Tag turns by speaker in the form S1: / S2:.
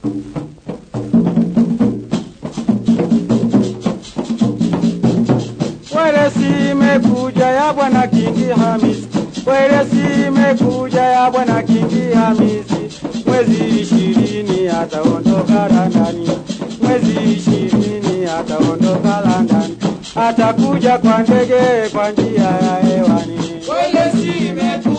S1: Welesi imekuja ya Bwana Kingi Hamisi, welesi imekuja ya Bwana Kingi Hamisi. Mwezi 20 ataondoka Londoni, mwezi 20 ataondoka Londoni. Atakuja kwa ndege kwa njia ya hewani.
S2: Welesi imekuja